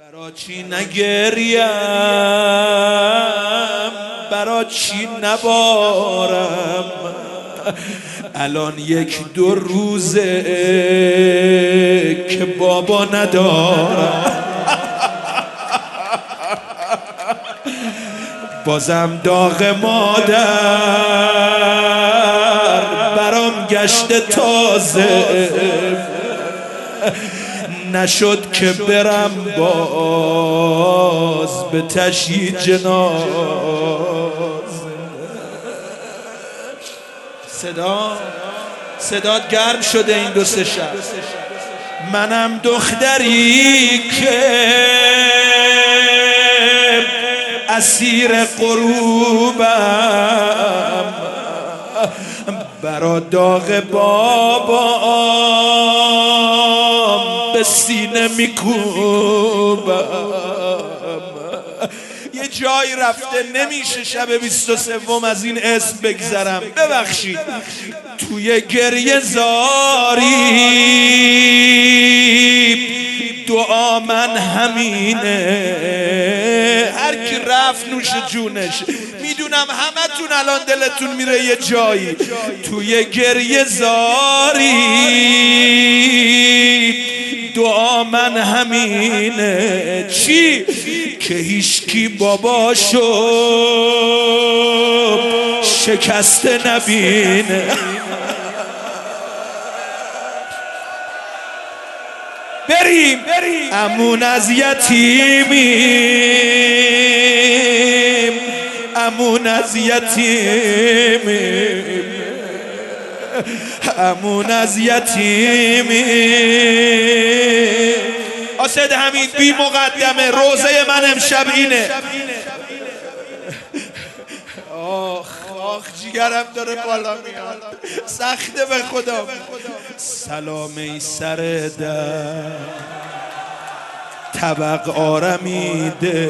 برا چی نگریم، برا چی نبارم، الان یک دو روزه که بابا ندارم. بازم داغ مادر برام گشته تازه، نشد که برم باز به تشییع جنازه. صدات گرم شده این دو سه شب. منم دختری که اسیر غروبم، برا داغ بابام به سینه میکوبم. یه جایی رفته نمیشه شب 23 از این اسم بگذرم، ببخشید. توی گریه زاری دعا من همینه، هر کی رفت نوش جونش. میدونم همتون الان دلتون میره یه جایی. توی گریه زاری دعا من همینه. چی؟ که هیچکی باباشو شکسته نبینه. بریم امون از یتیمیم، امون از یتیمیم، امون از یتیمیم. آسد حمید بی مقدمه، روزه من امشب اینه. آخ جیگرم داره بالا میاد، سخته به خدا. سلام ای سر در طبق آرمیده.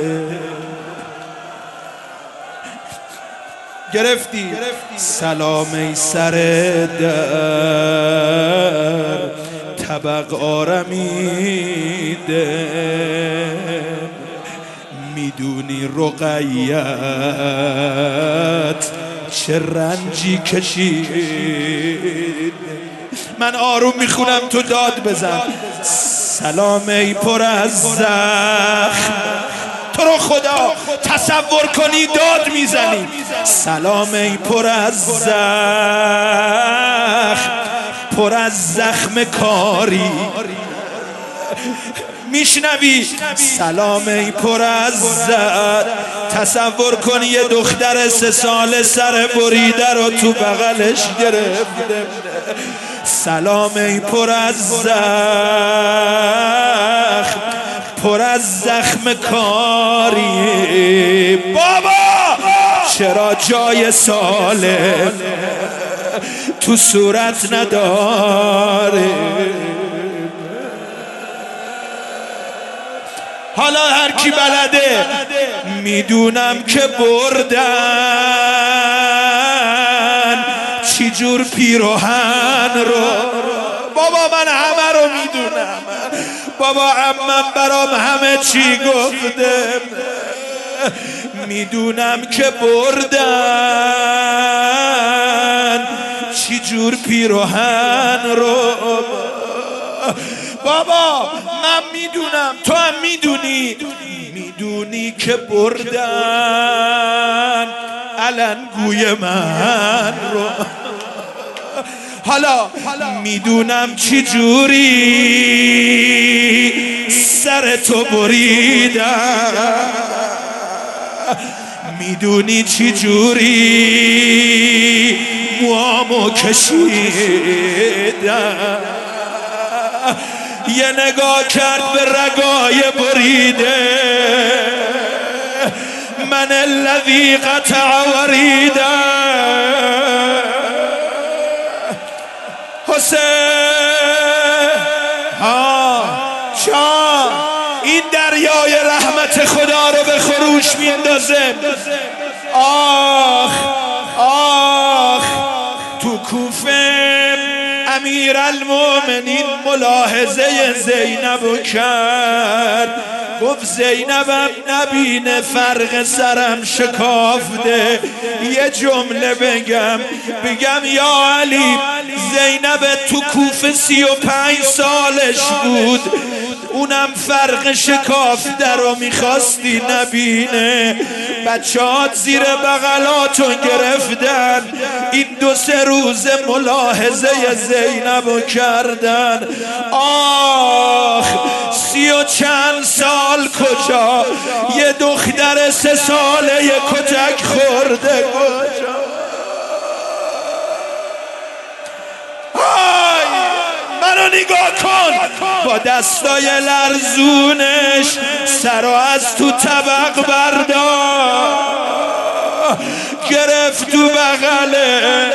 گرفتی؟ سلام ای سر در طبق آرمیده. میدونی رقیت چه رنجی کشید. من آروم میخونم تو داد بزن. سلام ای پر از زخم، تو رو خدا تصور کنی داد میزنی. سلام ای پر از زخم، پر از زخم کاری. میشنوی؟ سلام ای پر از زد. تصور کن یه دختر 3 ساله سر بریده رو تو بغلش گرفته. سلام ای پر از زخم، پر از زخم کاری. بابا چرا جای سالم تو صورت نداره؟ حالا هر کی بلده. میدونم که بردن چی جور پیراهن رو. بابا من همه رو میدونم. بابا عمم برام همه چی گفته. میدونم که بردن چی جور پیراهن رو. بابا من میدونم، تو هم میدونی. میدونی که بردن علنگوی من رو. حالا میدونم چی جوری سر تو بریدن. میدونی چی جوری موامو کشیدن. یه نگاه کرد به رگای بریده. من الذی قطع وریده. حسین چا این دریای رحمت خدا رو به خروش میندازه. آخ تو کوفه امیرالمومنین ملاحظه زینب کرد. گفت زینبم نبینه فرق سرم شکافته. یه جمله بگم یا علی، زینب تو کوفه 35 سالش بود، اونم فرق شکافته رو میخواستی نبینه. بچه‌هات زیر بغلاتون گرفتن، این 2-3 روز ملاحظه زینبو کردن. آخ 30 و چند سال کجا، یه دختر 3 ساله یه کتک خورده کجا. منو نگاه کن، با دستای لرزونش سرو از تو طبق بردار، گرفت تو بغله.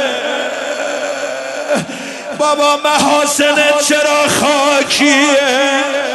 بابا محاسنت چرا خاکیه؟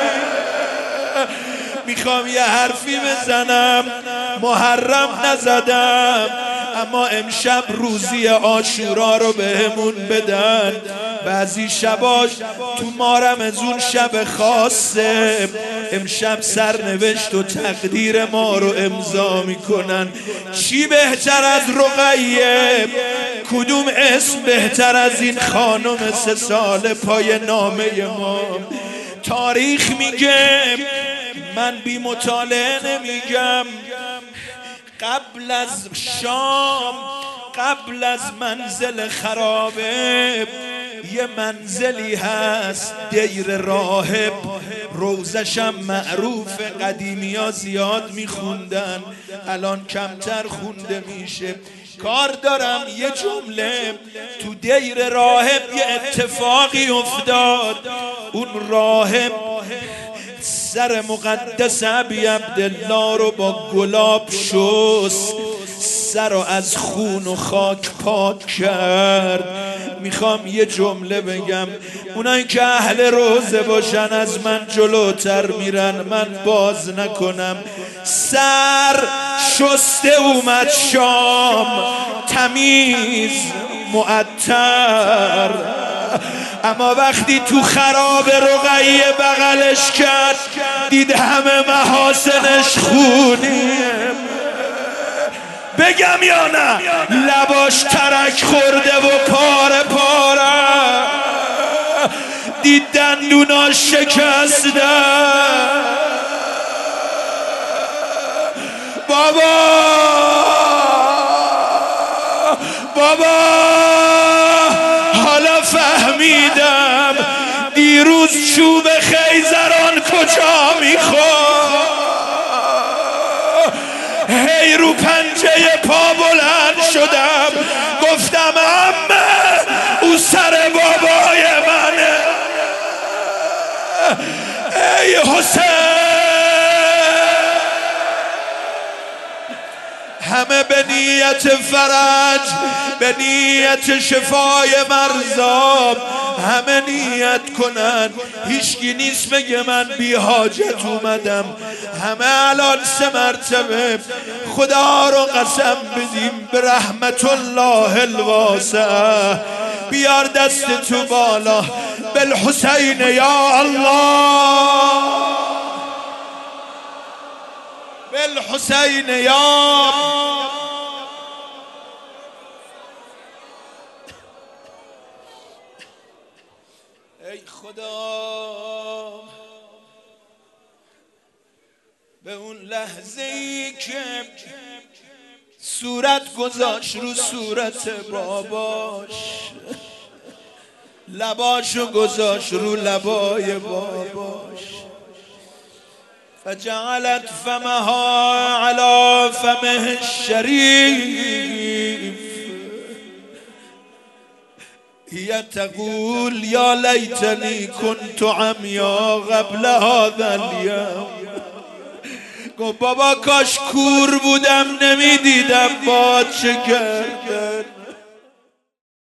میخوام یه حرفی بزنم، محرم نزدم، اما امشب روزی عاشورا رو بهمون بدن. بعضی شباش تو مارم از اون شب خاصه، امشب سرنوشت و تقدیر ما رو امضا میکنن. چی بهتر از رقیه؟ کدوم اسم بهتر از این خانم 3 ساله پای نامه ما؟ تاریخ میگه، من بی مطالعه نمیگم، قبل از شام، قبل از منزل خرابه یه منزلی هست دیر راهب، روزشم معروف، قدیمی ها زیاد میخوندن، الان کمتر خونده میشه. کار دارم یه جمله، تو دیر راهب یه اتفاقی افتاد. اون راهب سر مقدس ابی عبدالله رو با گلاب شست، سر رو از خون و خاک پاک کرد. میخوام یه جمله بگم، اونایی که اهل روزه باشن از من جلوتر میرن، من باز نکنم. سر شسته اومد شام، تمیز معطر، اما وقتی تو خراب رقیه بغلش کرد، دید همه محاسنش خونیه. بگم یا نه؟ لباش ترک خورده و پاره پاره، دید دندوناش شکسته. بابا حالا فهمیدم دیروز چوب خیزران کجا میخواد. هی رو پنجه پا بلند شدم، گفتم عمه او سر بابای منه. ای حسین، همه به نیت فرج، به نیت شفای مرزاب، همه نیت کنن. هیچکی نیست بگه من بی حاجت اومدم، همه الان 3 مرتبه خدا رو قسم بدیم به رحمت الله الواسعه. بیار دست تو بالا، بالحسین یا الله، بالحسین یا ای خدا. به اون لحظه ای که صورت گذاشت رو صورت باباش، لباشو گذاشت رو لبای باباش، فجعلت فمها على فمه الشریف، هي تقول یا لیتنی کنت عمیا قبل هذا اليوم. گفت بابا کاش کور بودم نمیدیدم با چه کردن.